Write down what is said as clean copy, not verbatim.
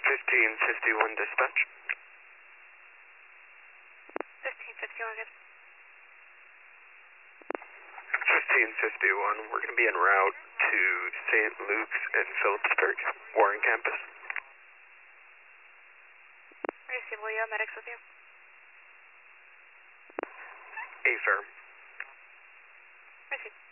1551 dispatch. 1551, good. 1551, we're going to be en route to St. Luke's and Phillipsburg, Warren campus. Receive, will you have medics with you? Affirm. Receive.